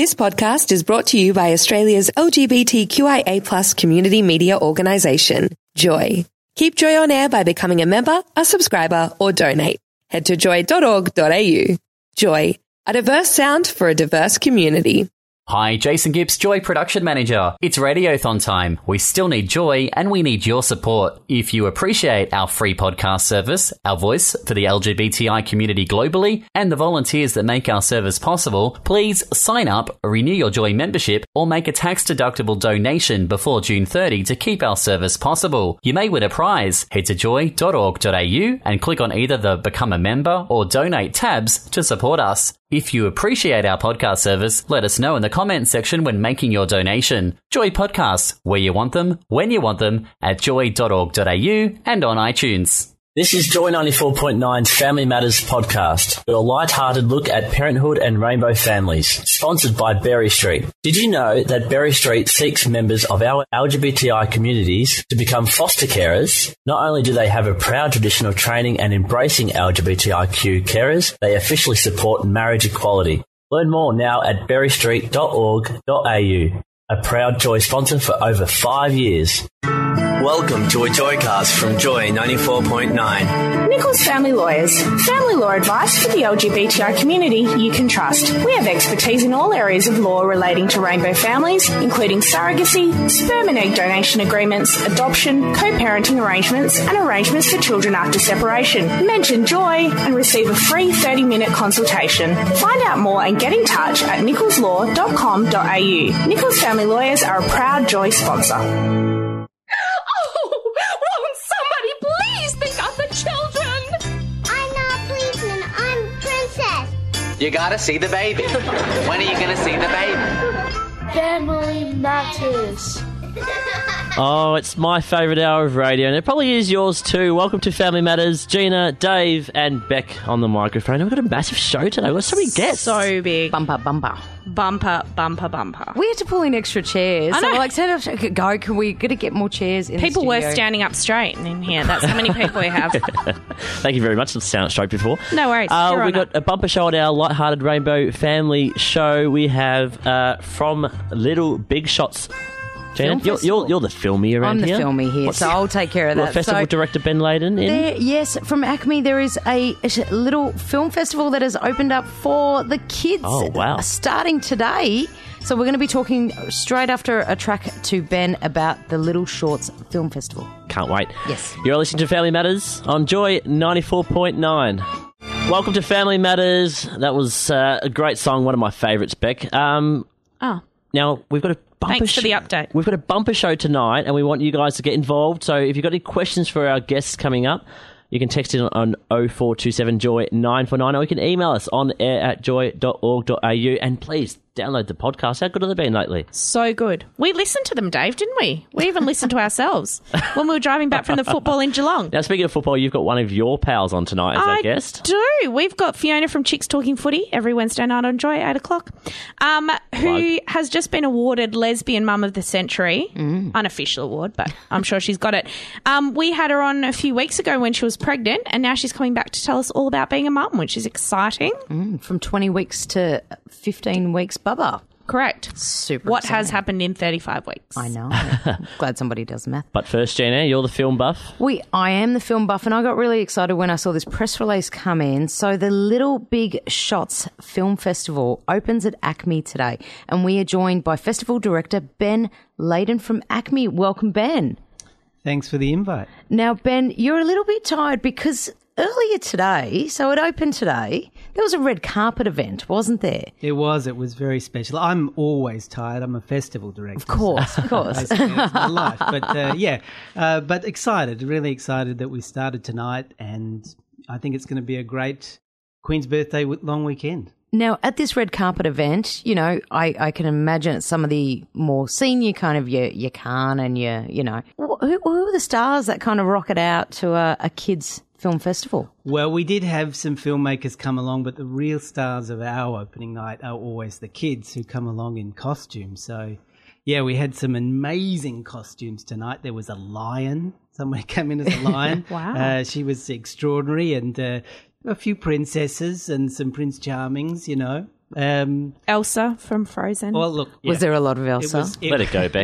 This podcast is brought to you by Australia's LGBTQIA+ community media organisation, Joy. Keep Joy on air by becoming a member, a subscriber, or donate. Head to joy.org.au. Joy, a diverse sound for a diverse community. Hi, Jason Gibbs, Joy Production Manager. It's Radiothon time. We still need Joy and we need your support. If you appreciate our free podcast service, our voice for the LGBTI community globally, and the volunteers that make our service possible, please sign up, renew your Joy membership, or make a tax-deductible donation before June 30 to keep our service possible. You may win a prize. Head to joy.org.au and click on either the Become a Member or Donate tabs to support us. If you appreciate our podcast service, let us know in the comments section when making your donation. Joy Podcasts, where you want them, when you want them, at joy.org.au and on iTunes. This is Joy 94.9's Family Matters podcast, a light-hearted look at parenthood and rainbow families, sponsored by Berry Street. Did you know that Berry Street seeks members of our LGBTI communities to become foster carers? Not only do they have a proud tradition of training and embracing LGBTIQ carers, they officially support marriage equality. Learn more now at berrystreet.org.au, a proud Joy sponsor for over 5 years. Welcome to a Joycast from Joy 94.9. Nichols Family Lawyers. Family law advice for the LGBTI community you can trust. We have expertise in all areas of law relating to rainbow families, including surrogacy, sperm and egg donation agreements, adoption, co-parenting arrangements, and arrangements for children after separation. Mention Joy and receive a free 30-minute consultation. Find out more and get in touch at nicholslaw.com.au. Nichols Family Lawyers are a proud Joy sponsor. You gotta see the baby. When are you gonna see the baby? Family Matters. Oh, it's my favourite hour of radio, and it probably is yours too. Welcome to Family Matters. Gina, Dave, and Beck on the microphone. We've got a massive show today. We've got so many guests. So big. Bumper. Bumper. We had to pull in extra chairs. I know. So like, can we got to get more chairs in People the studio? were standing up straight in here. That's how many people we have. Thank you very much. Let's sound straight before. No worries. We've got a bumper show at our lighthearted Rainbow Family Show. We have from Little Big Shots. Jan, you're the filmy around here. I'm the filmy here, so I'll take care of that. Festival director Ben Layden in? Yes, from ACME there is a little film festival that has opened up for the kids. Oh, wow. Starting today. So we're going to be talking straight after a track to Ben about the Little Shorts Film Festival. Can't wait. Yes. You're listening to Family Matters on Joy 94.9. Welcome to Family Matters. That was a great song, one of my favourites, Beck. Now, we've got a Thanks for the update. We've got a bumper show tonight, and we want you guys to get involved. So if you've got any questions for our guests coming up, you can text in on 0427 Joy 949, or you can email us on air@joy.org.au. And please download the podcast. How good have they been lately? So good. We listened to them, Dave, didn't we? We even listened to ourselves when we were driving back from the football in Geelong. Now, speaking of football, you've got one of your pals on tonight as our guest. I do. We've got Fiona from Chicks Talking Footy every Wednesday night on Joy, 8 o'clock, who has just been awarded Lesbian Mum of the Century. Unofficial award, but I'm sure she's got it. We had her on a few weeks ago when she was pregnant, and now she's coming back to tell us all about being a mum, which is exciting. From 20 weeks to 15 weeks, Bubba. Correct. Super What exciting. has happened in 35 weeks? I know. Glad somebody does math. But first, Gina, you're the film buff. I am the film buff, and I got really excited when I saw this press release come in. So the Little Big Shots Film Festival opens at ACME today, and we are joined by festival director Ben Layden from ACME. Welcome, Ben. Thanks for the invite. Now, Ben, you're a little bit tired because earlier today, so it opened today, there was a red carpet event, wasn't there? It was very special. I'm always tired. I'm a festival director. Of course. That's my life. But but excited, really excited that we started tonight, and I think it's going to be a great Queen's Birthday long weekend. Now, at this red carpet event, you know, I can imagine some of the more senior kind of your Khan and who are the stars that kind of rocket out to a kids' film festival? Well, we did have some filmmakers come along, but the real stars of our opening night are always the kids who come along in costume. So, yeah, we had some amazing costumes tonight. There was a lion. Someone came in as a lion. Wow. She was extraordinary, and a few princesses and some Prince Charmings, you know. Elsa from Frozen. Well, look, Was there a lot of Elsa? Let it go, Beck.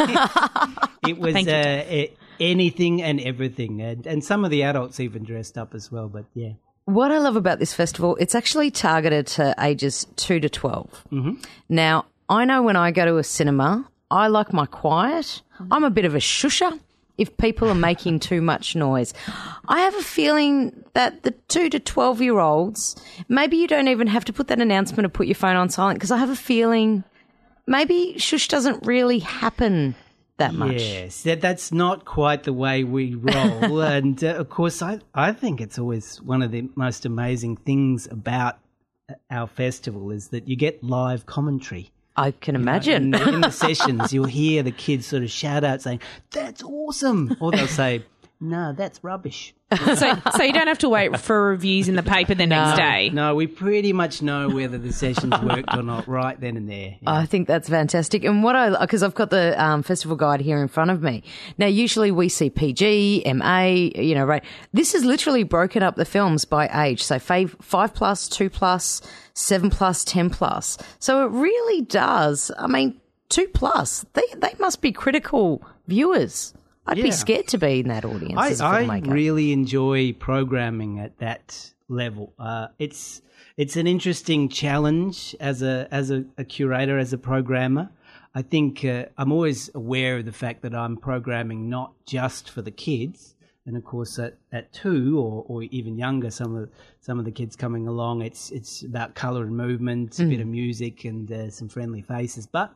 It was Thank you. anything and everything, and some of the adults even dressed up as well. But yeah, What I love about this festival, it's actually targeted to ages 2 to 12. Mm-hmm. Now, I know when I go to a cinema, I like my quiet. I'm a bit of a shusher if people are making too much noise. I have a feeling that the 2 to 12-year-olds, maybe you don't even have to put that announcement or put your phone on silent, because I have a feeling maybe shush doesn't really happen that much. Yes, that's not quite the way we roll. And of course, I think it's always one of the most amazing things about our festival is that you get live commentary. I can imagine. In the sessions, you'll hear the kids sort of shout out saying, "That's awesome," or they'll say, "No, that's rubbish." So you don't have to wait for reviews in the paper the next day. No, we pretty much know whether the sessions worked or not right then and there. Yeah. I think that's fantastic. And because I've got the festival guide here in front of me. Now, usually we see PG, MA, right? This is literally broken up the films by age. So 5+, 2+, 7+, 10+. So it really does. I mean, 2+, they must be critical viewers. I'd be scared to be in that audience as a filmmaker. I really enjoy programming at that level. It's an interesting challenge as a curator, as a programmer. I think I'm always aware of the fact that I'm programming not just for the kids, and of course at 2 or even younger, some of the kids coming along, it's about colour and movement, a bit of music, and some friendly faces. But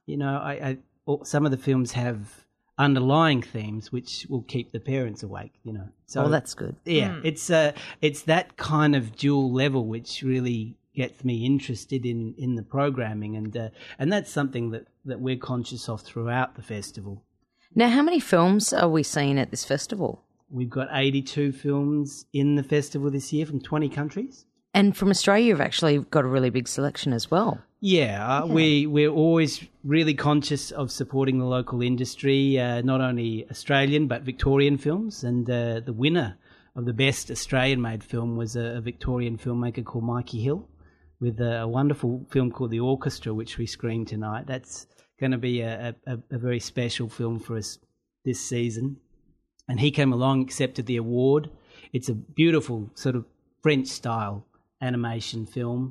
some of the films have underlying themes which will keep the parents awake, So that's good. Yeah, it's that kind of dual level which really gets me interested in the programming, and that's something that we're conscious of throughout the festival. Now, how many films are we seeing at this festival? We've got 82 films in the festival this year from 20 countries. And from Australia, you've actually got a really big selection as well. Yeah, we're always really conscious of supporting the local industry, not only Australian but Victorian films. And the winner of the best Australian-made film was a Victorian filmmaker called Mikey Hill, with a wonderful film called The Orchestra, which we screened tonight. That's going to be a very special film for us this season. And he came along, accepted the award. It's a beautiful sort of French-style animation film.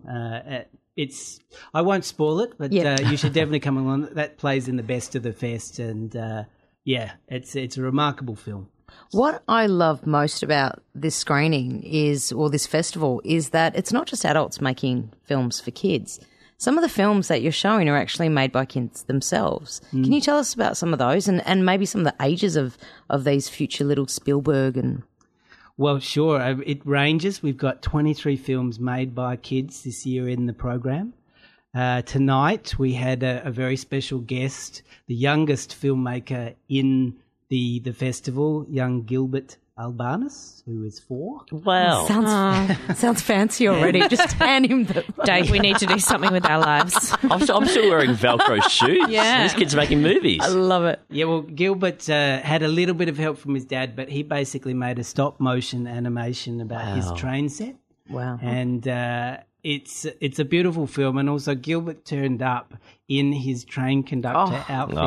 I won't spoil it, but you should definitely come along. That plays in the best of the fest, and it's a remarkable film. What I love most about this screening this festival is that it's not just adults making films for kids. Some of the films that you're showing are actually made by kids themselves. Can you tell us about some of those and maybe some of the ages of these future little Spielberg and... Well, sure. It ranges. We've got 23 films made by kids this year in the program. Tonight we had a very special guest, the youngest filmmaker in the festival, young Gilbert Albanus, who is 4. Wow. Sounds fancy already. Just hand him the... Dave, we need to do something with our lives. I'm still wearing Velcro shoes. Yeah. This kid's making movies. I love it. Yeah, well, Gilbert had a little bit of help from his dad, but he basically made a stop-motion animation about his train set. Wow. And it's a beautiful film, and also Gilbert turned up in his train conductor outfit.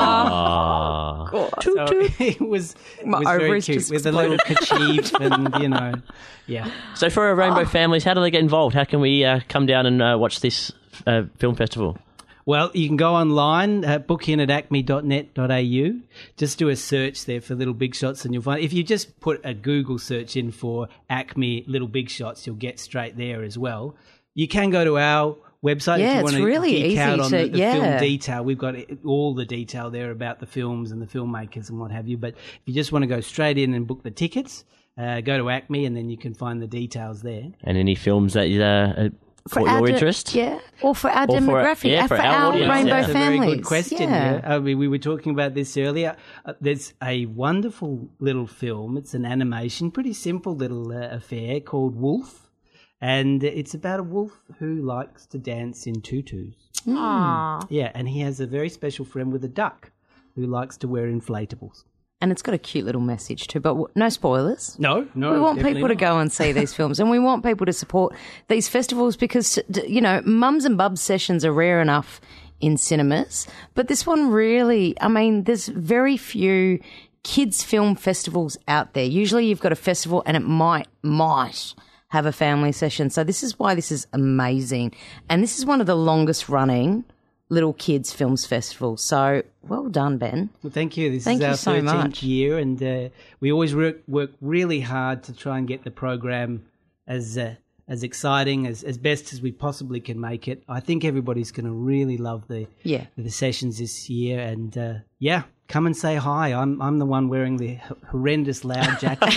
Oh, so it was very cute with a little kerchief and yeah. So for our Rainbow families, how do they get involved? How can we come down and watch this film festival? Well, you can go online, book in at acme.net.au. Just do a search there for Little Big Shots and you'll find... If you just put a Google search in for Acme Little Big Shots, you'll get straight there as well. You can go to our website if you want to really geek out on the yeah. film detail. We've got all the detail there about the films and the filmmakers and what have you. But if you just want to go straight in and book the tickets, go to Acme and then you can find the details there. And any films that... For caught your interest? Yeah, or for our demographic, for our audience. Rainbow That's families. a very good question. Yeah. We were talking about this earlier. There's a wonderful little film. It's an animation, pretty simple little affair called Wolf. And it's about a wolf who likes to dance in tutus. Aww. Yeah, and he has a very special friend with a duck who likes to wear inflatables. And it's got a cute little message too, but no spoilers. No. We want people to go and see these films, and we want people to support these festivals because, you know, mums and bubs sessions are rare enough in cinemas, but this one really, I mean, there's very few kids' film festivals out there. Usually you've got a festival and it might have a family session. So this is why this is amazing. And this is one of the longest running little kids films festivals. So well done, Ben. Well, thank you. This Thank is our you so 13th much. year, and we always work really hard to try and get the program as exciting as best as we possibly can make it. I think everybody's going to really love the sessions this year, and come and say hi. I'm the one wearing the horrendous loud jacket.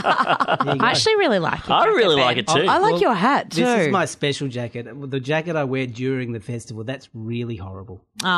I actually really like it. I really like it too. I like your hat too. This is my special jacket. The jacket I wear during the festival, that's really horrible.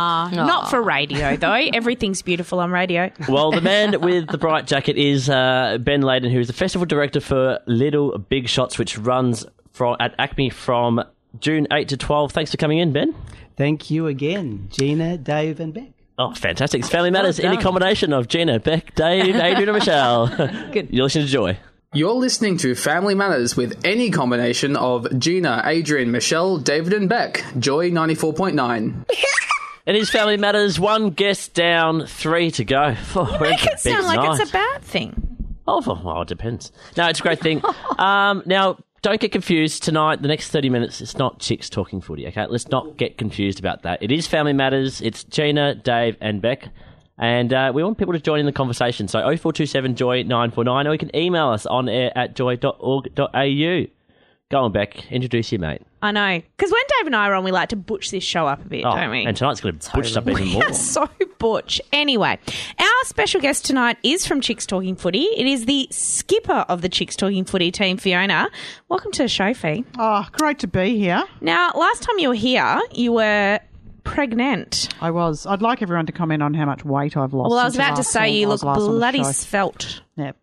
Not for radio, though. Everything's beautiful on radio. Well, the man with the bright jacket is Ben Layden, who is the festival director for Little Big Shots, which runs at ACME from June 8 to 12. Thanks for coming in, Ben. Thank you again, Gina, Dave and Beck. Oh, fantastic. It's Family Matters, any combination of Gina, Beck, Dave, Adrian and Michelle. Good. You're listening to Joy. You're listening to Family Matters with any combination of Gina, Adrian, Michelle, David and Beck. Joy 94.9. It is Family Matters, 1 guest down, 3 to go. You make it sound like it's a bad thing. Oh, well, it depends. No, it's a great thing. Now, don't get confused tonight. The next 30 minutes, it's not chicks talking footy, okay? Let's not get confused about that. It is Family Matters. It's Gina, Dave and Beck. And we want people to join in the conversation. So 0427 Joy 949, or you can email us on air at joy.org.au. Go on, Beck. Introduce your mate. I know. Because when Dave and I are on, we like to butch this show up a bit, don't we? And tonight's going to butch up even more. So butch. Anyway, our special guest tonight is from Chicks Talking Footy. It is the skipper of the Chicks Talking Footy team, Fiona. Welcome to the show, Fee. Oh, great to be here. Now, last time you were here, you were pregnant. I was. I'd like everyone to comment on how much weight I've lost. Well, I was about to say you look bloody svelte. Yep.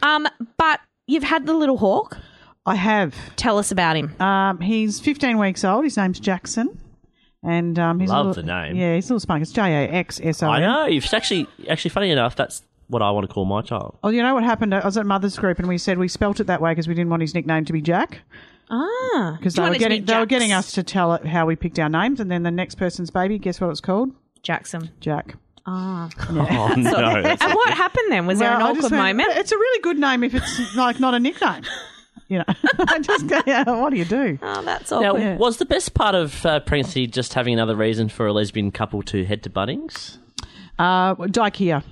But you've had the little hawk. I have. Tell us about him. He's 15 weeks old. His name's Jackson. And he's Love the name. Yeah, he's a little spunky. It's Jaxson. I know. It's actually funny enough, that's what I want to call my child. Oh, you know what happened? I was at Mother's Group and we said we spelt it that way because we didn't want his nickname to be Jack. Because they were getting us to tell it how we picked our names, and then the next person's baby, guess what it was called? Jackson. Jack. Ah. Yeah. Oh, no. And what happened then? Was there an awkward moment? It's a really good name if it's like not a nickname. You know, I just go, what do you do? Oh, that's awkward. Now, was the best part of pregnancy just having another reason for a lesbian couple to head to Bunnings? Dikea.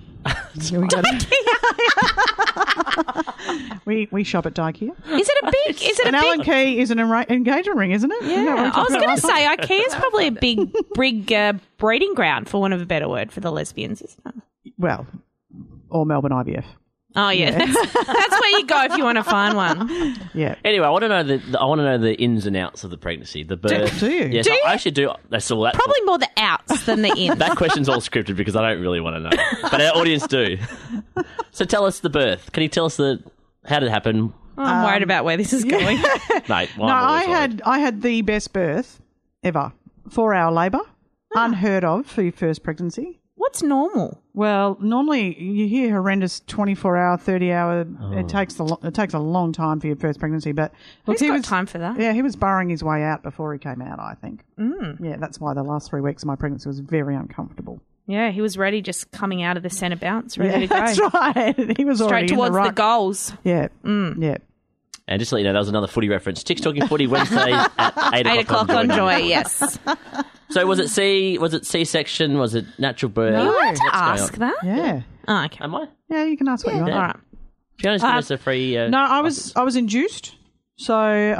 we shop at Dikea. Is it a big? Allen Key is an engagement ring, isn't it? Yeah. I was going to say IKEA is probably a big breeding ground, for want of a better word, for the lesbians, isn't it? Well, or Melbourne IVF. Oh yeah, that's where you go if you want to find one. Yeah. Anyway, I want to know the ins and outs of the pregnancy, the birth. Do you? Yes, do you? I actually do. That's all. Probably more the outs than the ins. That question's all scripted because I don't really want to know, but our audience do. So tell us the birth. Can you tell us how did it happen? Oh, I'm worried about where this is going. Mate, no, I had the best birth ever. 4-hour labour, unheard of for your first pregnancy. What's normal? Well, normally you hear horrendous 24-hour, 30-hour. Oh. It takes a long time for your first pregnancy, but look, he got time for that. Yeah, he was burrowing his way out before he came out, I think. Mm. Yeah, that's why the last 3 weeks of my pregnancy was very uncomfortable. Yeah, he was ready, just coming out of the centre bounce, ready to go. That's right. He was straight towards the goals. Yeah, yeah. And just to let you know, that was another footy reference. Chicks Talking Footy Wednesdays at 8 o'clock on Joy. Yes. So was it C-section? Was it natural birth? No, you had to ask that. Yeah. Oh, okay. Am I? Yeah, you can ask what you want. All right. Fiona's giving us a free... no, I was induced. So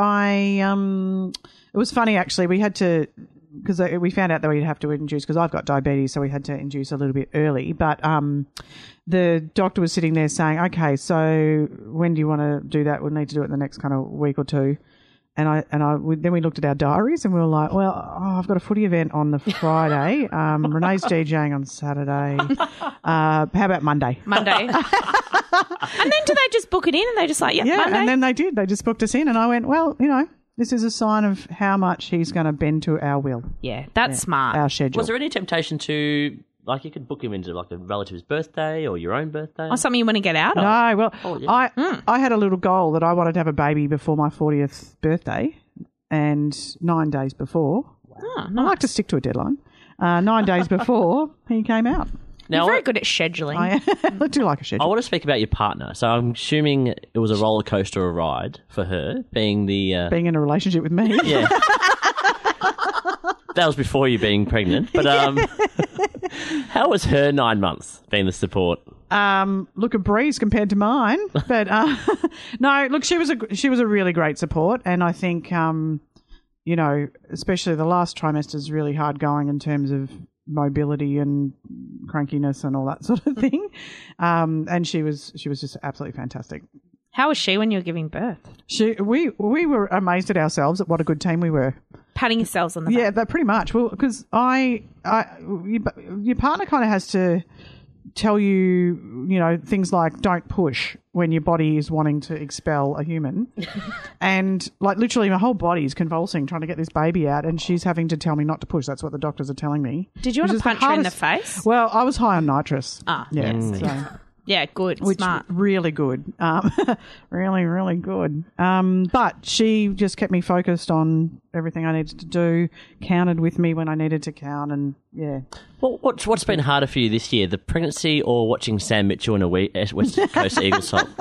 it was funny actually. We had to... Because we found out that we'd have to induce because I've got diabetes, so we had to induce a little bit early. But the doctor was sitting there saying, okay, so when do you want to do that? We'll need to do it in the next kind of week or two. And then we looked at our diaries and we were like, well, I've got a footy event on the Friday. Renee's DJing on Saturday. How about Monday? Monday. And then do they just book it in and they just like, yeah, Monday? And then they did. They just booked us in and I went, well, you know, this is a sign of how much he's going to bend to our will. Yeah, that's smart. Our schedule. Was there any temptation to Like, you could book him into like a relative's birthday or your own birthday. Or something you want to get out of. No, well, I had a little goal that I wanted to have a baby before my 40th birthday, and 9 days before. Oh, I like to stick to a deadline. 9 days before he came out. You're very good at scheduling. I do like a schedule. I want to speak about your partner. So I'm assuming it was a roller coaster or a ride for her, being in a relationship with me. Yeah. That was before you being pregnant. But how was her 9 months being the support? Look, a breeze compared to mine. But no, look, she was a really great support, and I think especially the last trimester is really hard going in terms of mobility and crankiness and all that sort of thing. And she was just absolutely fantastic. How was she when you were giving birth? We were amazed at ourselves at what a good team we were. Patting yourselves on the back. Yeah, that pretty much. Well, because your partner kind of has to tell you, things like don't push when your body is wanting to expel a human. And like literally my whole body is convulsing trying to get this baby out, and she's having to tell me not to push. That's what the doctors are telling me. Did you want to punch her in the face? Well, I was high on nitrous. Yeah. Yeah, good. Smart. Really good. Really, really good. But she just kept me focused on everything I needed to do, counted with me when I needed to count, and yeah. Well, what's been harder for you this year, the pregnancy or watching Sam Mitchell in a West Coast Eagles top?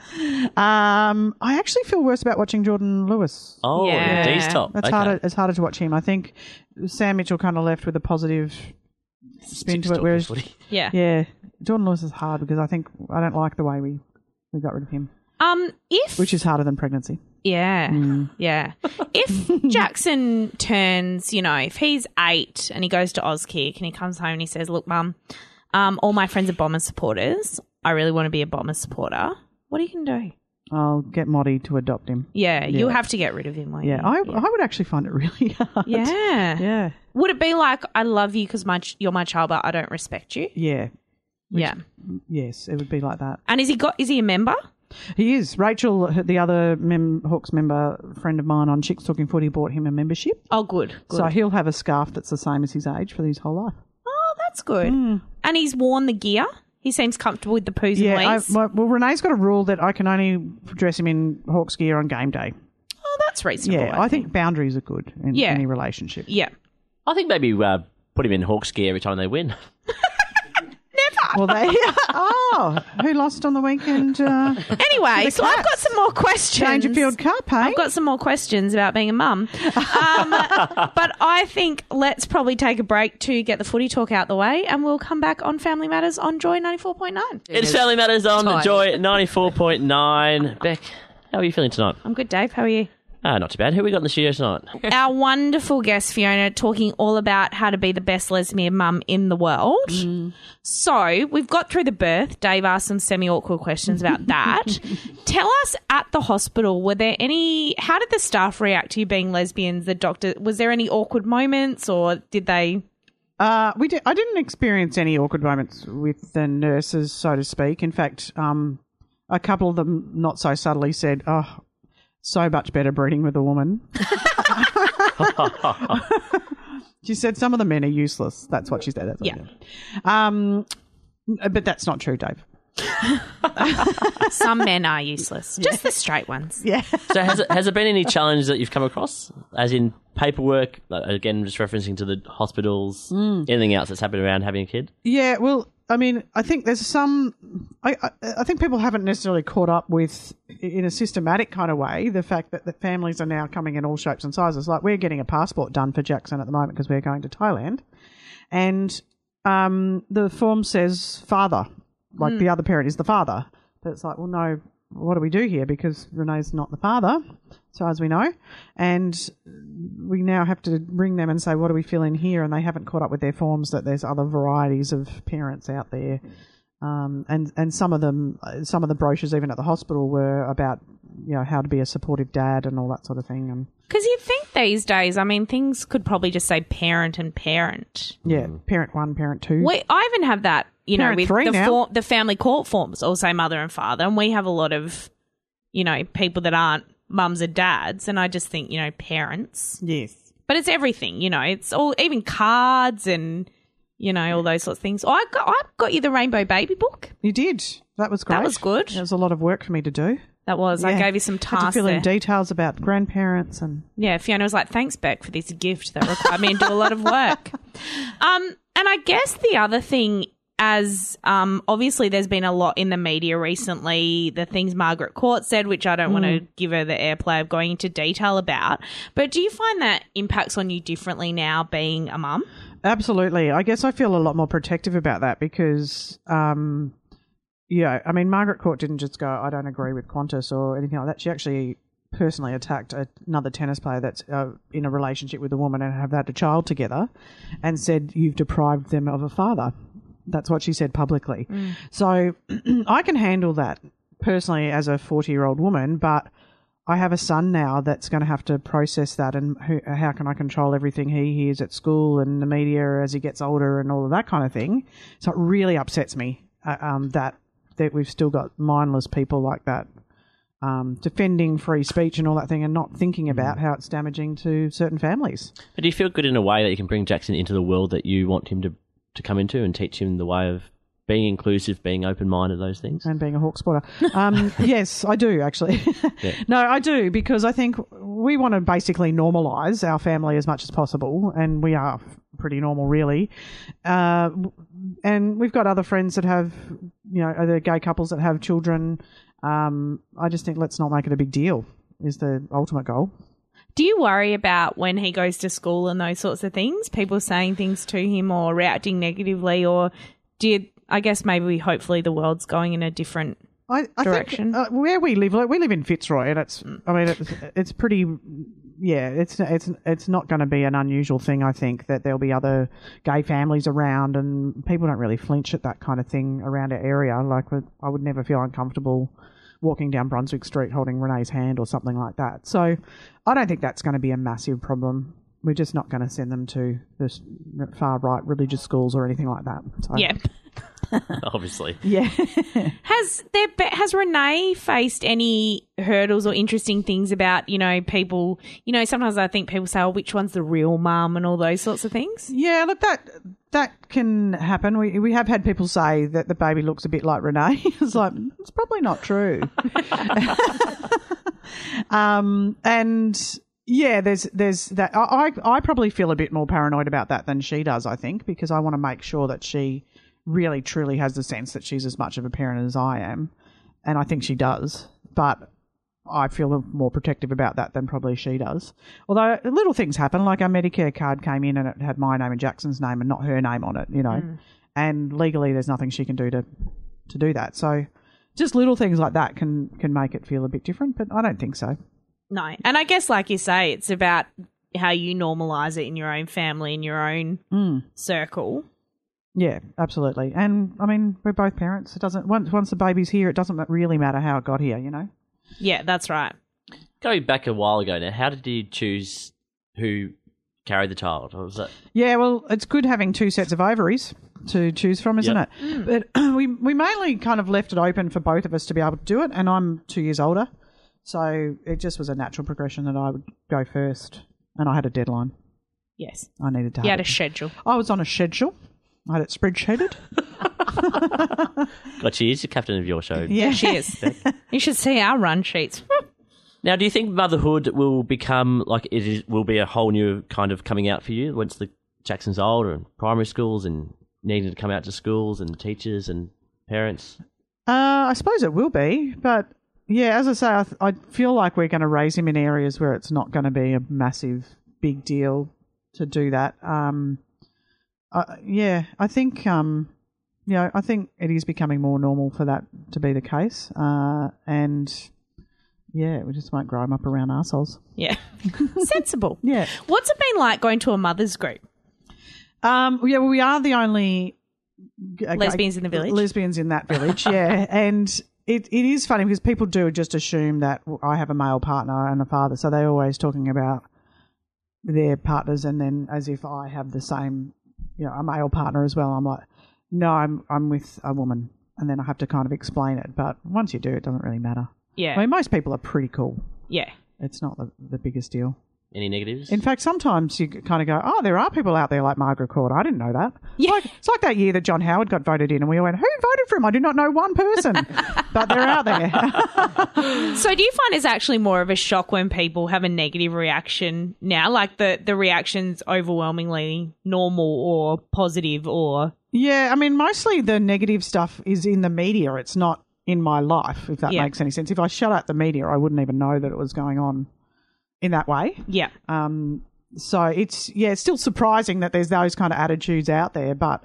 I actually feel worse about watching Jordan Lewis. Oh, yeah. D's top. That's harder. It's harder to watch him. I think Sam Mitchell kind of left with a positive spin to it, whereas Jordan Lewis is hard because I don't like the way we got rid of him. Which is harder than pregnancy. Yeah, yeah. If Jackson turns, if he's 8 and he goes to Auskick and he comes home and he says, "Look, Mum, all my friends are Bombers supporters. I really want to be a Bombers supporter." What are you going to do? I'll get Motty to adopt him. Yeah, you'll have to get rid of him, won't you? I would actually find it really hard. Yeah. Yeah. Would it be like, I love you because you're my child, but I don't respect you? Yeah. Yeah. Yes, it would be like that. And is he a member? He is. Rachel, the other Hawks member, friend of mine on Chicks Talking Footy, bought him a membership. Oh, good. So he'll have a scarf that's the same as his age for his whole life. Oh, that's good. And he's worn the gear? He seems comfortable with the poos and wees? Well, Renee's got a rule that I can only dress him in Hawks gear on game day. Oh, that's reasonable. Yeah, I think boundaries are good in any relationship. Yeah. I think maybe put him in Hawks gear every time they win. Well, who lost on the weekend? Anyway, so I've got some more questions. Dangerfield Cup, hey? I've got some more questions about being a mum. But I think let's probably take a break to get the footy talk out the way, and we'll come back on Family Matters on Joy 94.9. It's Family Matters on Joy 94.9. Beck, how are you feeling tonight? I'm good, Dave. How are you? Not too bad. Who we got in the studio tonight? Our wonderful guest, Fiona, talking all about how to be the best lesbian mum in the world. So we've got through the birth. Dave asked some semi-awkward questions about that. Tell us, at the hospital, how did the staff react to you being lesbians? The doctor, was there any awkward moments, or did they... I didn't experience any awkward moments with the nurses, so to speak. In fact, a couple of them not so subtly said, "Oh, so much better breeding with a woman." She said some of the men are useless. That's what she said. But that's not true, Dave. Some men are useless. Just the straight ones. Yeah. So has there been any challenge that you've come across, as in paperwork, again, just referencing to the hospitals, anything else that's happened around having a kid? Yeah, well, I mean, I think there's some... I think people haven't necessarily caught up with, in a systematic kind of way, the fact that the families are now coming in all shapes and sizes. Like, we're getting a passport done for Jackson at the moment because we're going to Thailand. And the form says father. Like, the other parent is the father. But it's like, well, no, what do we do here? Because Renee's not the father, so as we know. And we now have to ring them and say, what do we fill in here? And they haven't caught up with their forms that there's other varieties of parents out there. And some of the brochures even at the hospital were about, how to be a supportive dad and all that sort of thing. Because you'd think these days, I mean, things could probably just say parent and parent. Yeah, parent 1, parent 2. I even have that, parent with 3 the family court forms all say mother and father, and we have a lot of, people that aren't mums and dads, and I just think, parents. Yes. But it's everything, it's all, even cards and, you know, all those sorts of things. I got you the Rainbow Baby book. You did. That was great. That was good. It was a lot of work for me to do. That was. Yeah. I gave you some tasks. Had to fill in there. details about grandparents and. Yeah, Fiona was like, "Thanks, Beck, for this gift that required me to do a lot of work." And I guess the other thing, as obviously there's been a lot in the media recently, the things Margaret Court said, which I don't want to give her the airplay of going into detail about. But do you find that impacts on you differently now, being a mum? Absolutely. I guess I feel a lot more protective about that because. Yeah, I mean, Margaret Court didn't just go, I don't agree with Qantas or anything like that. She actually personally attacked another tennis player that's in a relationship with a woman and have had a child together and said, you've deprived them of a father. That's what she said publicly. So I can handle that personally as a 40-year-old woman, but I have a son now that's going to have to process that, and how can I control everything he hears at school and the media as he gets older and all of that kind of thing. So it really upsets me that we've still got mindless people like that defending free speech and all that thing and not thinking about how it's damaging to certain families. But do you feel good in a way that you can bring Jackson into the world that you want him to come into and teach him the way of being inclusive, being open-minded, those things? And being a hawk spotter. Yes, I do, actually. Yeah. No, I do, because I think we want to basically normalise our family as much as possible, and we are pretty normal, really. And we've got other friends that have, you know, other gay couples that have children. I just think let's not make it a big deal is the ultimate goal. Do you worry about when he goes to school and those sorts of things, people saying things to him or reacting negatively, or I guess maybe hopefully the world's going in a different direction? Think, where we live in Fitzroy, and it's pretty, yeah, it's not going to be an unusual thing. I think that there'll be other gay families around, and people don't really flinch at that kind of thing around our area. Like, I would never feel uncomfortable walking down Brunswick Street holding Renee's hand or something like that. So I don't think that's going to be a massive problem. We're just not going to send them to the far right religious schools or anything like that. So. Yeah. Obviously. Yeah. Has Renee faced any hurdles or interesting things about, you know, people, you know, sometimes I think people say, oh, which one's the real mum and all those sorts of things? Yeah, look, that can happen. We have had people say that the baby looks a bit like Renee. It's like, it's probably not true. And yeah, there's that. I probably feel a bit more paranoid about that than she does, I think, because I want to make sure that she really truly has the sense that she's as much of a parent as I am, and I think she does, but I feel more protective about that than probably she does. Although little things happen, like our Medicare card came in and it had my name and Jackson's name and not her name on it, you know, and legally there's nothing she can do to do that. So just little things like that can make it feel a bit different, but I don't think so. No, and I guess like you say, it's about how you normalise it in your own family, in your own circle. Yeah, absolutely. And I mean, we're both parents. It doesn't once the baby's here, it doesn't really matter how it got here, you know. Yeah, that's right. Going back a while ago now, how did you choose who carried the child? What was that? Yeah, well, it's good having two sets of ovaries to choose from, isn't it? But we mainly kind of left it open for both of us to be able to do it, and I'm 2 years older, so it just was a natural progression that I would go first, and I had a deadline. Yes, I needed to. You had a schedule. I was on a schedule. I had it spreadsheeted. God, she is the captain of your show. Yeah, she is. You should see our run sheets. Now, do you think motherhood will become will be a whole new kind of coming out for you once the Jackson's older and primary schools and needing to come out to schools and teachers and parents? I suppose it will be, but yeah, as I say, I feel like we're going to raise him in areas where it's not going to be a massive, big deal to do that. Yeah, I think I think it is becoming more normal for that to be the case, and yeah, we just won't grow them up around arseholes. Yeah, sensible. Yeah. What's it been like going to a mother's group? Yeah, well, we are the only lesbians in the village. Lesbians in that village, yeah, and it is funny because people do just assume that I have a male partner and a father, so they're always talking about their partners, and then as if I have the same. You know, a male partner as well. I'm like, no, I'm with a woman, and then I have to kind of explain it. But once you do, it doesn't really matter. Yeah. I mean, most people are pretty cool. Yeah. It's not the biggest deal. Any negatives? In fact, sometimes you kind of go, oh, there are people out there like Margaret Court. I didn't know that. Yeah. It's like that year that John Howard got voted in and we all went, who voted for him? I do not know one person. But they're out there. So do you find it's actually more of a shock when people have a negative reaction now? Like the reaction's overwhelmingly normal or positive or... Yeah, I mean, mostly the negative stuff is in the media. It's not in my life, if that makes any sense. If I shut out the media, I wouldn't even know that it was going on in that way. Yeah. So it's still surprising that there's those kind of attitudes out there, but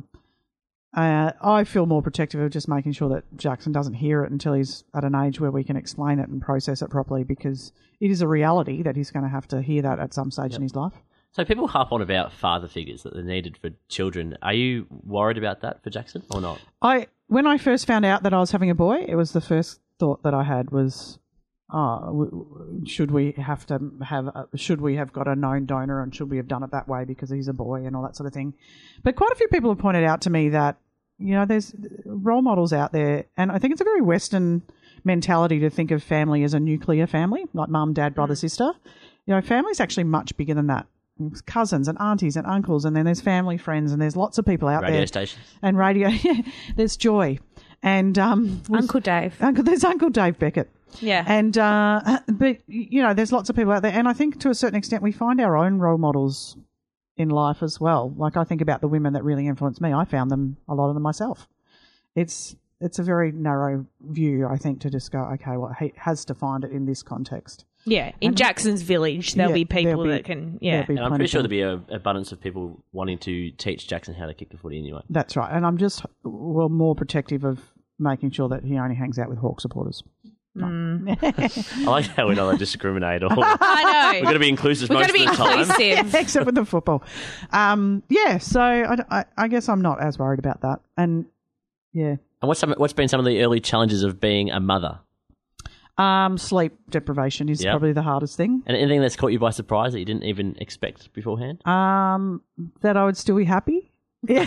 I feel more protective of just making sure that Jackson doesn't hear it until he's at an age where we can explain it and process it properly, because it is a reality that he's going to have to hear that at some stage in his life. So people harp on about father figures that are needed for children. Are you worried about that for Jackson or not? When I first found out that I was having a boy, it was the first thought that I had was, should we have got a known donor, and should we have done it that way because he's a boy and all that sort of thing. But quite a few people have pointed out to me that, you know, there's role models out there, and I think it's a very Western mentality to think of family as a nuclear family, like mum, dad, brother, sister. You know, family's actually much bigger than that. There's cousins and aunties and uncles, and then there's family friends, and there's lots of people out there. Radio stations. And radio, there's Joy. And Uncle Dave. There's Uncle Dave Beckett. Yeah. And but you know, there's lots of people out there, and I think to a certain extent we find our own role models in life as well. Like, I think about the women that really influenced me. I found them, a lot of them myself. It's a very narrow view, I think, to just go, okay, well, he has to find it in this context. Yeah, in Jackson's village, there'll be people that can, And I'm pretty sure there'll be an abundance of people wanting to teach Jackson how to kick the footy anyway. That's right. And I'm just more protective of making sure that he only hangs out with Hawk supporters. I like how we're not allowed to discriminate. Or I know. We're going to be inclusive most of the time. Yeah, except with the football. So I guess I'm not as worried about that. And, yeah. And what's been some of the early challenges of being a mother? Sleep deprivation is probably the hardest thing. And anything that's caught you by surprise that you didn't even expect beforehand? That I would still be happy. No,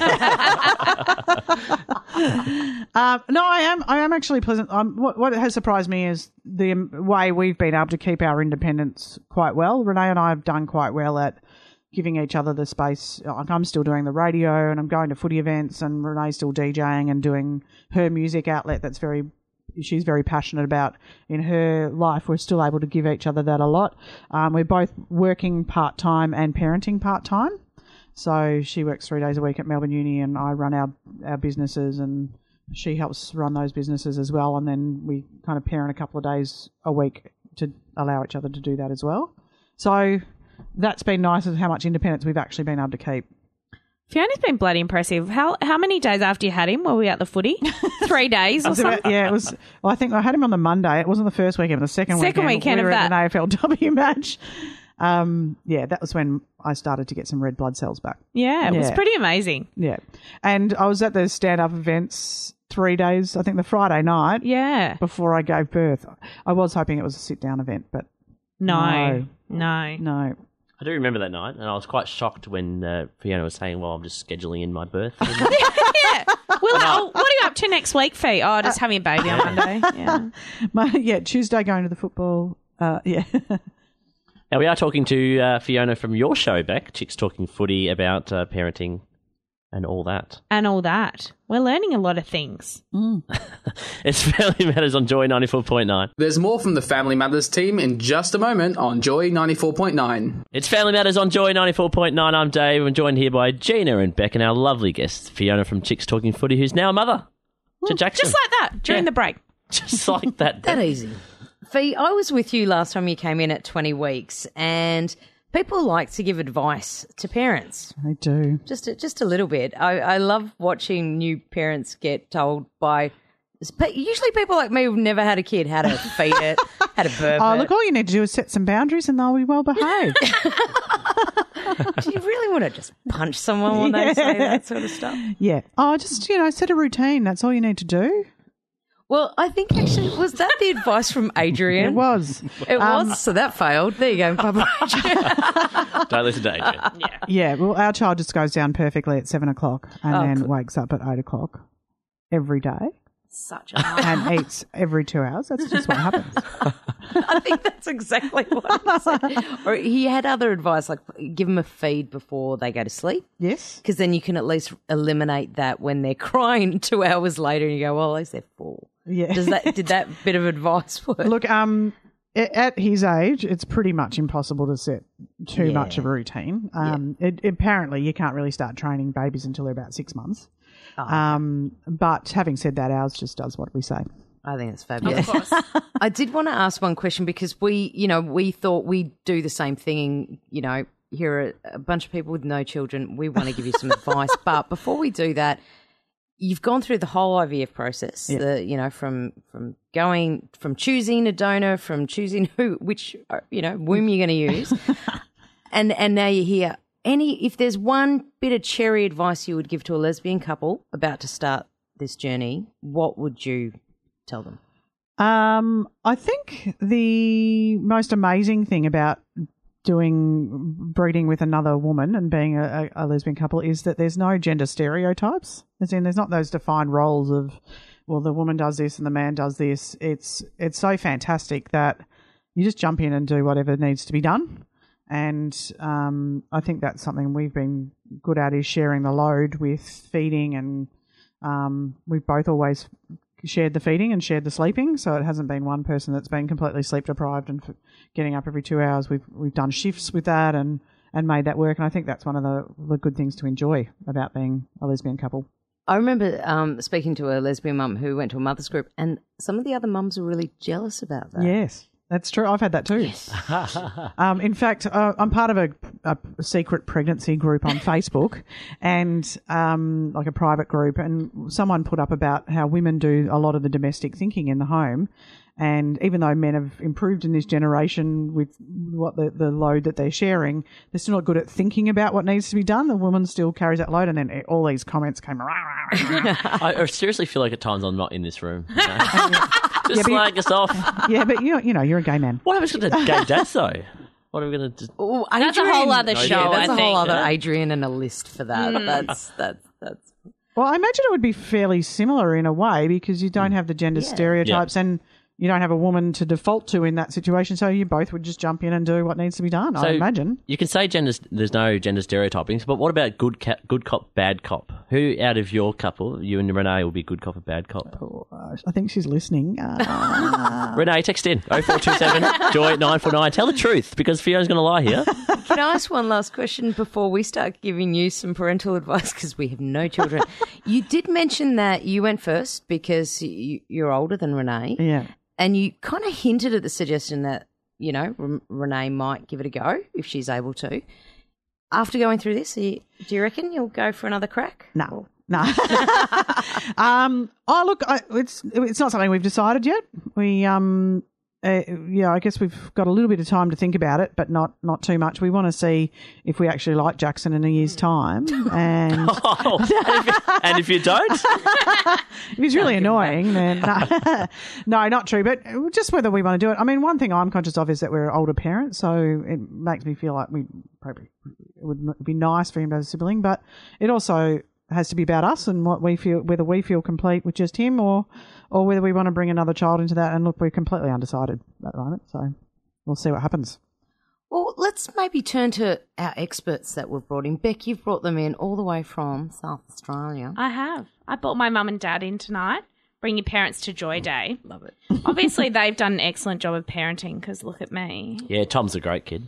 I am actually pleasant. What has surprised me is the way we've been able to keep our independence quite well. Renee and I have done quite well at giving each other the space. Like, I'm still doing the radio and I'm going to footy events, and Renee's still DJing and doing her music outlet she's very passionate about in her life. We're still able to give each other that a lot. We're both working part-time and parenting part-time. So she works 3 days a week at Melbourne Uni, and I run our businesses, and she helps run those businesses as well. And then we kind of parent a couple of days a week to allow each other to do that as well. So that's been nice, of how much independence we've actually been able to keep. Fiona's been bloody impressive. How many days after you had him were we at the footy? 3 days or something? It was. Well, I think I had him on the Monday. It wasn't the first weekend, but the second weekend we were at an AFLW match. That was when I started to get some red blood cells back. Yeah, it was pretty amazing. Yeah. And I was at the stand-up events 3 days, I think the Friday night. Yeah. Before I gave birth. I was hoping it was a sit-down event, but no. I do remember that night, and I was quite shocked when Fiona was saying, well, I'm just scheduling in my birth. Yeah. Well, what are you up to next week, Fee? Oh, just having a baby on Monday. Yeah. Tuesday going to the football. Now, we are talking to Fiona from your show, Beck, Chicks Talking Footy, about parenting and all that. We're learning a lot of things. It's Family Matters on Joy 94.9. There's more from the Family Matters team in just a moment on Joy 94.9. It's Family Matters on Joy 94.9. I'm Dave. I'm joined here by Gina and Beck and our lovely guest, Fiona from Chicks Talking Footy, who's now a mother to Jackson. Just like that, during the break. Just like that. That easy. Fee, I was with you last time you came in at 20 weeks, and people like to give advice to parents. They do. Just a little bit. I love watching new parents get told by usually people like me who've never had a kid how to feed it, how to burp it. Look, all you need to do is set some boundaries and they'll be well behaved. Do you really want to just punch someone when they say that sort of stuff? Yeah. Just, set a routine. That's all you need to do. Well, I think actually, was that the advice from Adrian? It was. It was, so that failed. There you go, Papa Adrian. Don't listen to Adrian. Yeah, well, our child just goes down perfectly at 7 o'clock and then wakes up at 8 o'clock every day. Such a mum. and eats every 2 hours. That's just what happens. I think that's exactly what he said. Or he had other advice, like give them a feed before they go to sleep. Yes. Because then you can at least eliminate that when they're crying 2 hours later and you go, well, at least they're full. Yeah. Did that bit of advice work? Look, at his age, it's pretty much impossible to set too much of a routine. Apparently, you can't really start training babies until they're about 6 months. But having said that, ours just does what we say. I think it's fabulous. Of course. I did want to ask one question because we thought we'd do the same thing. Here are a bunch of people with no children. We want to give you some advice. But before we do that, you've gone through the whole IVF process, from choosing a donor, from choosing which womb you're going to use. and now you're here. If there's one bit of cherry advice you would give to a lesbian couple about to start this journey, what would you tell them? I think the most amazing thing about breeding with another woman and being a lesbian couple is that there's no gender stereotypes. As in, there's not those defined roles of, well, the woman does this and the man does this. It's so fantastic that you just jump in and do whatever needs to be done. And I think that's something we've been good at, is sharing the load with feeding, and we've both always shared the feeding and shared the sleeping, so it hasn't been one person that's been completely sleep deprived and getting up every 2 hours. We've done shifts with that and made that work, and I think that's one of the good things to enjoy about being a lesbian couple. I remember speaking to a lesbian mum who went to a mother's group, and some of the other mums were really jealous about that. Yes. That's true. I've had that too. Yes. In fact, I'm part of a secret pregnancy group on Facebook, and like a private group, and someone put up about how women do a lot of the domestic thinking in the home. And even though men have improved in this generation with what the load that they're sharing, they're still not good at thinking about what needs to be done. The woman still carries that load, and then all these comments came around. I seriously feel like at times I'm not in this room. Just slag us off. Yeah, but you're a gay man. What happens to the gay dads though? What are we going to do? That's a whole other show. That's I a think. whole other Adrian and a list for that. That's. Well, I imagine it would be fairly similar in a way because you don't have the gender stereotypes and you don't have a woman to default to in that situation, so you both would just jump in and do what needs to be done, I imagine. You can say there's no gender stereotyping, but what about good cop, bad cop? Who out of your couple, you and Renee, will be good cop or bad cop? I think she's listening. Renee, text in 0427 Joy 949. Tell the truth, because Fiona's going to lie here. Can I ask one last question before we start giving you some parental advice, because we have no children? You did mention that you went first because you're older than Renee. Yeah. And you kind of hinted at the suggestion that, Renee might give it a go if she's able to. After going through this, do you reckon you'll go for another crack? No. Look, it's not something we've decided yet. I guess we've got a little bit of time to think about it, but not too much. We want to see if we actually like Jackson in a year's time. And and if you don't? If he's really annoying, then no, not true. But just whether we want to do it. I mean, one thing I'm conscious of is that we're older parents, so it makes me feel like it would be nice for him to have a sibling, but it also has to be about us and what we feel, whether we feel complete with just him or whether we want to bring another child into that. And look, we're completely undecided at the moment, so we'll see what happens. Well, let's maybe turn to our experts that we've brought in. Beck, you've brought them in all the way from South Australia. I have. I brought my mum and dad in tonight. Bring your parents to Joy Day. Love it. Obviously, they've done an excellent job of parenting because look at me. Yeah, Tom's a great kid.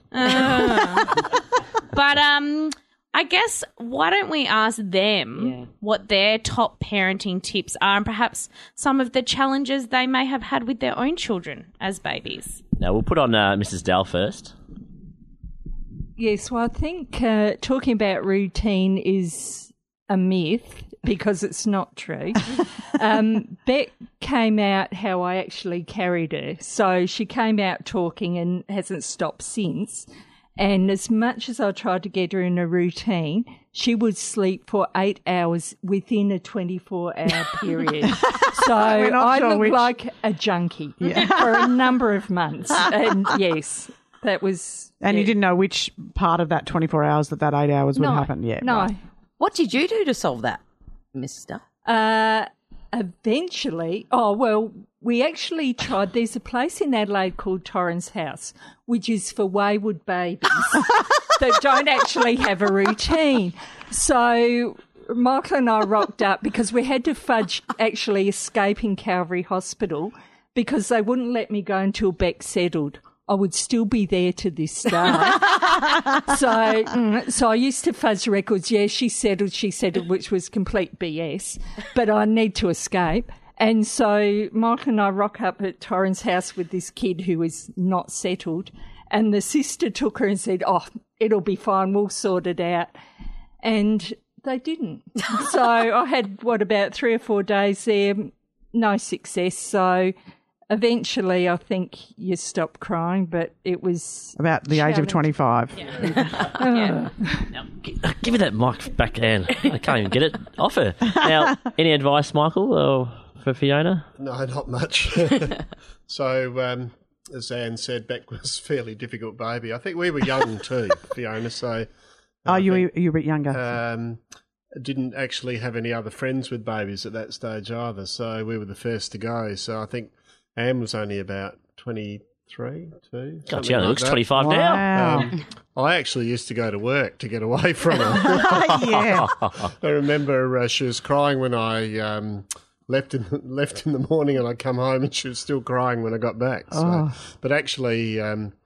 But I guess why don't we ask them what their top parenting tips are and perhaps some of the challenges they may have had with their own children as babies. Now, we'll put on Mrs. Dell first. Yes, well, I think talking about routine is a myth because it's not true. Beck came out how I actually carried her. So she came out talking and hasn't stopped since. And as much as I tried to get her in a routine, she would sleep for 8 hours within a 24-hour period. So I looked like a junkie for a number of months. And yes, that was... And you didn't know which part of that 24 hours that 8 hours would happen? Yeah, no. Right. What did you do to solve that, Mr.? eventually, we actually tried. There's a place in Adelaide called Torrens House, which is for wayward babies that don't actually have a routine. So Michael and I rocked up because we had to fudge actually escaping Calvary Hospital because they wouldn't let me go until Beck settled. I would still be there to this day. So I used to fuzz records. Yeah, she settled, which was complete BS. But I need to escape. And so Michael and I rock up at Torrens House with this kid who is not settled. And the sister took her and said, it'll be fine, we'll sort it out. And they didn't. So I had, about 3 or 4 days there, no success. So eventually, I think you stop crying, but it was about the age of 25. Yeah. Now, give me that mic back, Anne. I can't even get it off her. Now, any advice, Michael, or for Fiona? No, not much. So, as Anne said, Beck was a fairly difficult baby. I think we were young too, Fiona. So, you were a bit younger. Didn't actually have any other friends with babies at that stage either. So we were the first to go. So I think Anne was only about 23, 2. God, she only looks 25 now. I actually used to go to work to get away from her. Yeah. I remember she was crying when I left in the morning, and I come home and she was still crying when I got back. So, but actually,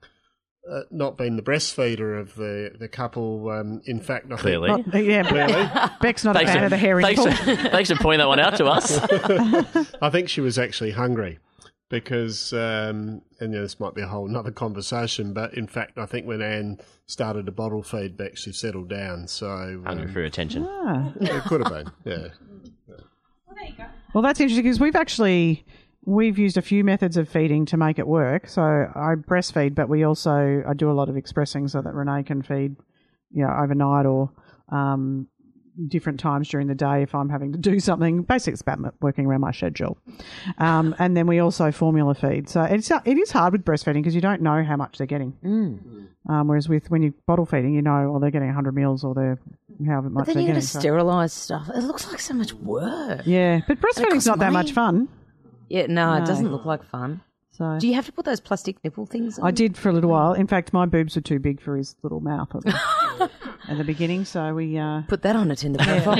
not being the breastfeeder of the couple, in fact, I clearly. think... Clearly. Beck's not a fan of the hairy pool. Thanks for pointing that one out to us. I think she was actually hungry. Because, and this might be a whole other conversation, but in fact, I think when Anne started to bottle feed Beck, she settled down. So hungry for attention. It could have been, yeah. Well, there you go. Well, that's interesting because we've used a few methods of feeding to make it work. So I breastfeed, but I do a lot of expressing so that Renee can feed, overnight or different times during the day if I'm having to do something. Basically, it's about working around my schedule. And then we also formula feed. So it is hard with breastfeeding because you don't know how much they're getting. Whereas when you're bottle feeding, they're getting 100 mils or they're however much they're getting. But then you got to sterilise stuff. It looks like so much work. Yeah, but breastfeeding's not that much fun. Yeah, no, it doesn't look like fun. So do you have to put those plastic nipple things on? I did for a little while. In fact, my boobs were too big for his little mouth at the beginning, so we... Put that on a Tinder profile.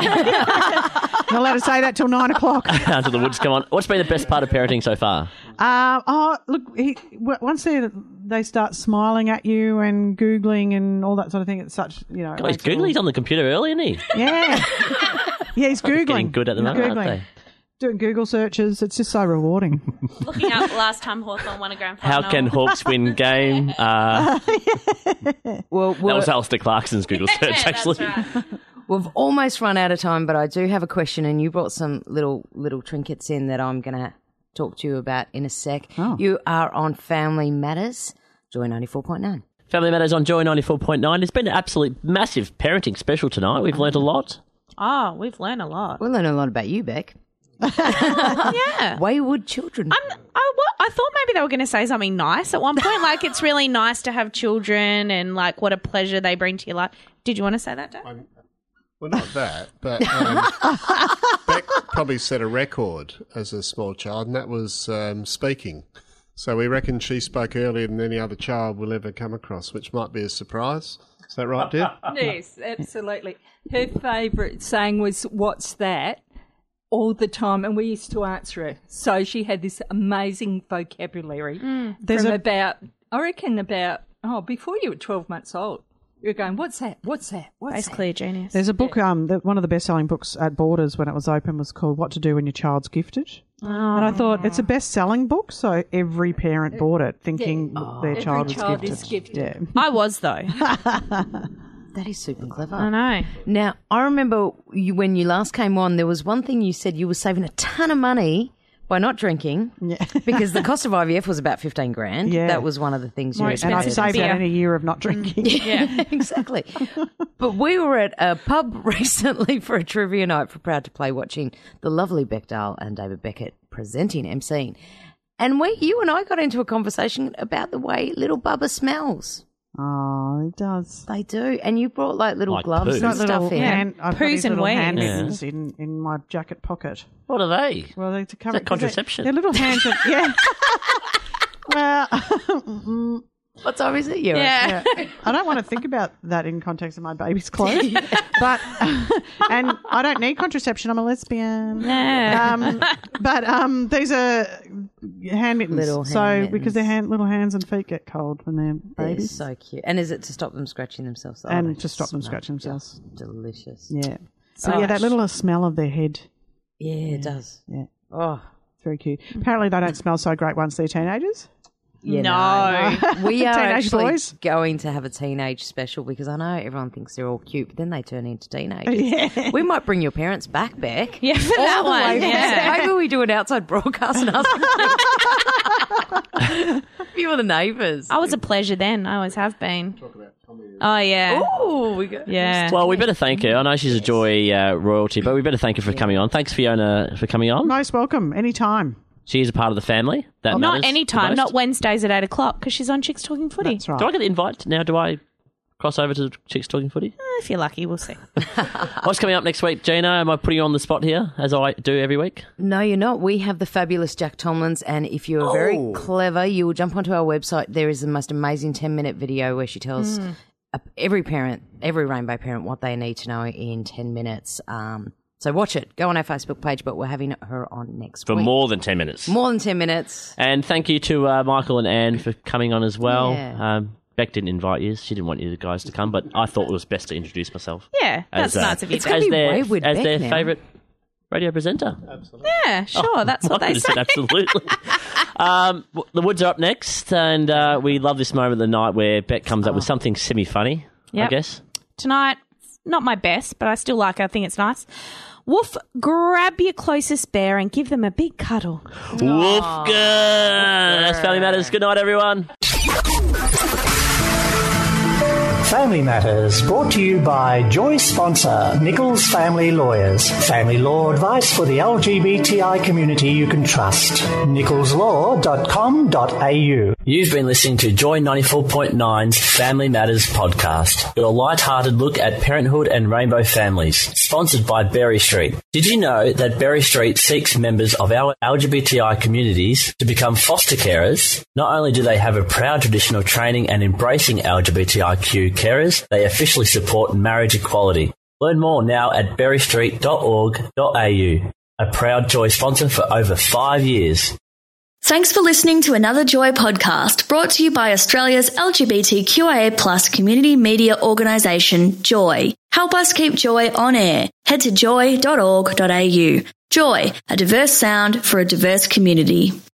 Not allowed to say that till 9 o'clock. Until the woods come on. What's been the best part of parenting so far? Look, once they start smiling at you and Googling and all that sort of thing, it's such, God, he's Googling. He's on the computer early, isn't he? Yeah. Yeah, he's Googling. Getting good at the moment, aren't they? Doing Google searches. It's just so rewarding. Looking up last time Hawthorn won a grand final. How can Hawks win game? Well, that was Alistair Clarkson's Google search, actually. That's right. We've almost run out of time, but I do have a question, and you brought some little trinkets in that I'm going to talk to you about in a sec. Oh. You are on Family Matters, Joy 94.9. Family Matters on Joy 94.9. It's been an absolute massive parenting special tonight. We've learnt a lot. Oh, we've learned a lot. We learned a lot about you, Beck. Yeah. Wayward children. I thought maybe they were going to say something nice at one point. Like, it's really nice to have children and, like, what a pleasure they bring to your life. Did you want to say that, Dave? Well, not that, but Beck probably set a record as a small child, and that was speaking. So we reckon she spoke earlier than any other child we'll ever come across, which might be a surprise. Is that right, Deb? Yes, absolutely. Her favourite saying was, "What's that?" all the time, and we used to answer her. So she had this amazing vocabulary from before you were 12 months old. You were going, what's that? What's that? What's Basically that? a genius. There's a book, one of the best-selling books at Borders when it was open was called What to Do When Your Child's Gifted. Oh. And I thought it's a best-selling book, so every parent bought it thinking their child is gifted. Yeah. I was, though. That is super clever. I know. Now, I remember when you last came on, there was one thing you said you were saving a ton of money by not drinking because the cost of IVF was about 15 grand. Yeah. That was one of the things you And I've saved that in a year of not drinking. Yeah, exactly. But we were at a pub recently for a trivia night for Proud to Play, watching the lovely Beck Dahl and David Beckett presenting, emceeing. And you and I got into a conversation about the way little Bubba smells. Oh, it does. They do. And you brought like little Like gloves poos. and Got stuff little in. hand, I've got Poos these and little hand wings. mittens in my jacket pocket. What are they? Well, they're to cover Is that contraception? They're little hands. Yeah. Well, What time is it? You? Yeah. I don't want to think about that in context of my baby's clothes, but and I don't need contraception. I'm a lesbian. But these are hand mittens. Little hand so mittens. because their little hands and feet get cold when they're They're babies, so cute. And is it to stop them scratching themselves? and they to stop them smell scratching themselves. just delicious. Yeah. So yeah, that little smell of their head. Yeah, it does. Yeah. Oh, It's very cute. Apparently, they don't smell so great once they're teenagers. yeah, No. We are Teenage actually boys. going to have a teenage special because I know everyone thinks they're all cute, but then they turn into teenagers. Yeah. We might bring your parents back, Beck. Yeah, for that All the way one. from- Yeah. Maybe we do an outside broadcast and ask you were the neighbours. I was a pleasure then. I always have been. Oh, yeah. Oh, we got Yeah. Well, we better thank her. I know she's a Joy royalty, but we better thank her for coming on. Thanks, Fiona, for coming on. Most welcome, anytime. She is a part of the family. That Not matters any the time, most. not Wednesdays at 8 o'clock, because she's on Chicks Talking Footy. That's right. Do I get the invite now? Do I cross over to Chicks Talking Footy? If you're lucky, we'll see. What's coming up next week, Gina? Am I putting you on the spot here, as I do every week? No, you're not. We have the fabulous Jack Tomlins, and if you're very clever, you will jump onto our website. There is the most amazing 10-minute video where she tells every parent, every rainbow parent, what they need to know in 10 minutes. So watch it. Go on our Facebook page, but we're having her on next For week. more than 10 minutes. More than 10 minutes. And thank you to Michael and Anne for coming on as well. Yeah. Beck didn't invite you. She didn't want you guys to come, but I thought it was best to introduce myself. Yeah, that's nice of you. It's gonna be their, Wayward as Beck their now. favourite radio presenter. Yeah, sure. That's what I they could say. have said absolutely. The Woods are up next, and we love this moment of the night where Beck comes up with something semi-funny, I Yep. guess. Tonight, not my best, but I still like it. I think it's nice. Woof, grab your closest bear and give them a big cuddle. Woofga! That's Family Matters. Good night, everyone. Family Matters, brought to you by Joy sponsor Nichols Family Lawyers. Family law advice for the LGBTI community you can trust. nicholslaw.com.au. You've been listening to Joy 94.9's Family Matters podcast, your light-hearted look at parenthood and rainbow families, sponsored by Berry Street. Did you know that Berry Street seeks members of our LGBTI communities to become foster carers? Not only do they have a proud tradition of training and embracing LGBTIQ carers, they officially support marriage equality. Learn more now at berrystreet.org.au. A proud Joy sponsor for over 5 years. Thanks for listening to another Joy podcast brought to you by Australia's LGBTQIA+ community media organisation, Joy. Help us keep Joy on air. Head to joy.org.au. Joy, a diverse sound for a diverse community.